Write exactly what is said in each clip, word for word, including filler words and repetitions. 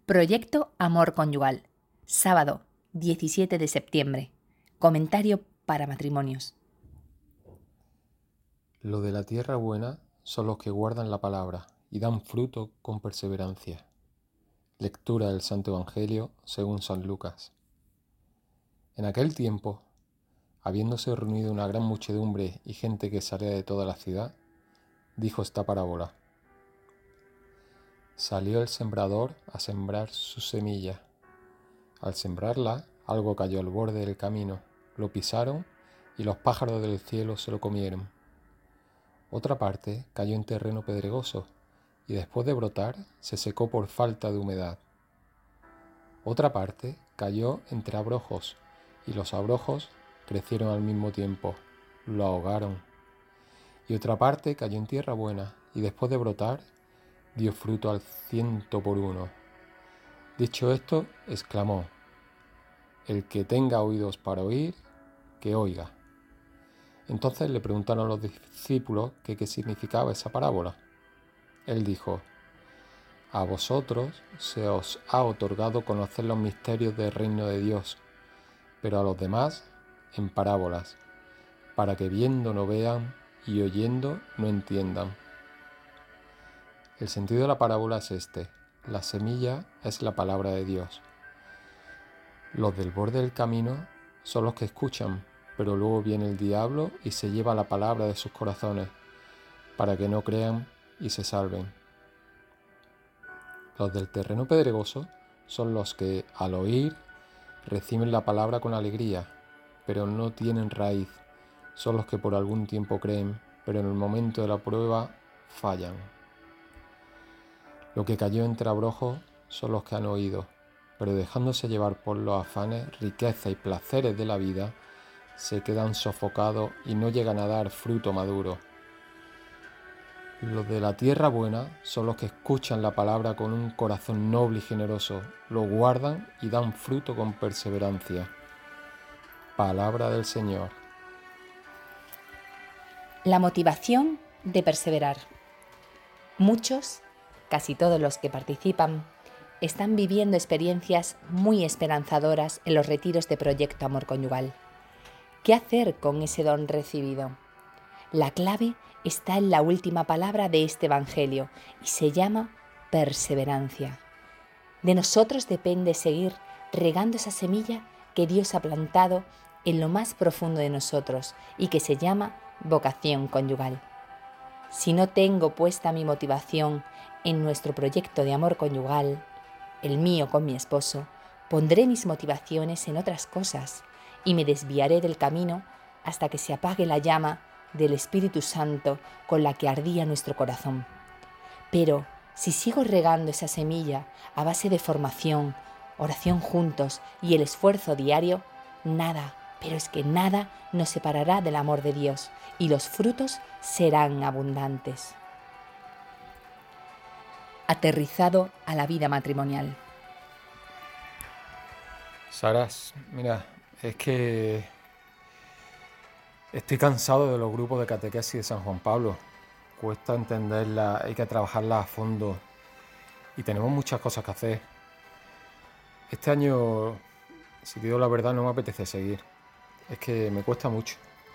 Proyecto Amor Conyugal. Sábado, diecisiete de septiembre. Comentario para matrimonios. Lo de la tierra buena son los que guardan la palabra y dan fruto con perseverancia. Lectura del Santo Evangelio según San Lucas. En aquel tiempo, habiéndose reunido una gran muchedumbre y gente que salía de toda la ciudad, dijo esta parábola. Salió el sembrador a sembrar su semilla. Al sembrarla, algo cayó al borde del camino, lo pisaron y los pájaros del cielo se lo comieron. Otra parte cayó en terreno pedregoso y después de brotar se secó por falta de humedad. Otra parte cayó entre abrojos y los abrojos crecieron al mismo tiempo, lo ahogaron. Y otra parte cayó en tierra buena y después de brotar dio fruto al ciento por uno. Dicho esto, exclamó: El que tenga oídos para oír, que oiga. Entonces le preguntaron a los discípulos que qué significaba esa parábola. Él dijo: A vosotros se os ha otorgado conocer los misterios del reino de Dios, pero a los demás en parábolas, para que viendo no vean y oyendo no entiendan. El sentido de la parábola es este: la semilla es la palabra de Dios. Los del borde del camino son los que escuchan, pero luego viene el diablo y se lleva la palabra de sus corazones, para que no crean y se salven. Los del terreno pedregoso son los que, al oír, reciben la palabra con alegría, pero no tienen raíz. Son los que por algún tiempo creen, pero en el momento de la prueba fallan. Lo que cayó entre abrojos son los que han oído, pero dejándose llevar por los afanes, riqueza y placeres de la vida, se quedan sofocados y no llegan a dar fruto maduro. Los de la tierra buena son los que escuchan la palabra con un corazón noble y generoso, lo guardan y dan fruto con perseverancia. Palabra del Señor. La motivación de perseverar. Muchos, casi todos los que participan, están viviendo experiencias muy esperanzadoras en los retiros de Proyecto Amor Conyugal. ¿Qué hacer con ese don recibido? La clave está en la última palabra de este Evangelio y se llama perseverancia. De nosotros depende seguir regando esa semilla que Dios ha plantado en lo más profundo de nosotros y que se llama vocación conyugal. Si no tengo puesta mi motivación en nuestro proyecto de amor conyugal, el mío con mi esposo, pondré mis motivaciones en otras cosas y me desviaré del camino hasta que se apague la llama del Espíritu Santo con la que ardía nuestro corazón. Pero si sigo regando esa semilla a base de formación, oración juntos y el esfuerzo diario, nada, pero es que nada nos separará del amor de Dios y los frutos serán abundantes. Aterrizado a la vida matrimonial. Saras, mira, es que estoy cansado de los grupos de catequesis de San Juan Pablo. Cuesta entenderla, hay que trabajarla a fondo y tenemos muchas cosas que hacer. Este año, si te digo la verdad, no me apetece seguir. Es que me cuesta mucho.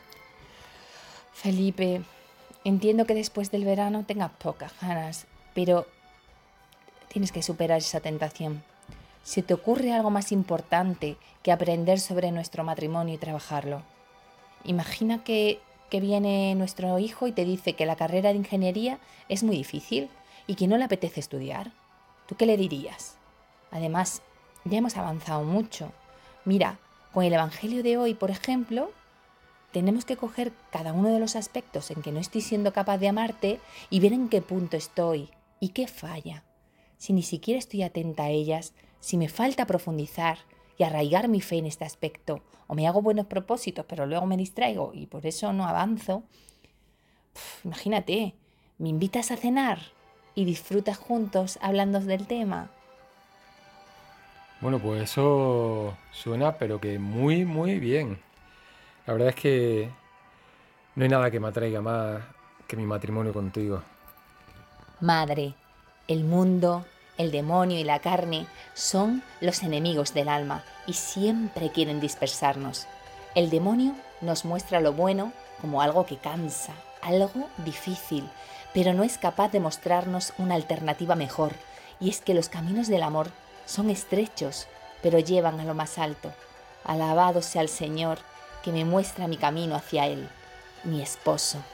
Felipe, entiendo que después del verano tengas pocas ganas, pero tienes que superar esa tentación. ¿Se te ocurre algo más importante que aprender sobre nuestro matrimonio y trabajarlo? Imagina que, que viene nuestro hijo y te dice que la carrera de ingeniería es muy difícil y que no le apetece estudiar. ¿Tú qué le dirías? Además, ya hemos avanzado mucho. Mira, con el Evangelio de hoy, por ejemplo, tenemos que coger cada uno de los aspectos en que no estoy siendo capaz de amarte y ver en qué punto estoy y qué falla. Si ni siquiera estoy atenta a ellas, si me falta profundizar y arraigar mi fe en este aspecto, o me hago buenos propósitos pero luego me distraigo y por eso no avanzo, Uf, imagínate, me invitas a cenar y disfrutas juntos hablando del tema. Bueno, pues eso suena, pero que muy, muy bien. La verdad es que no hay nada que me atraiga más que mi matrimonio contigo. Madre, el mundo El demonio y la carne son los enemigos del alma y siempre quieren dispersarnos. El demonio nos muestra lo bueno como algo que cansa, algo difícil, pero no es capaz de mostrarnos una alternativa mejor. Y es que los caminos del amor son estrechos, pero llevan a lo más alto. Alabado sea el Señor que me muestra mi camino hacia Él, mi esposo.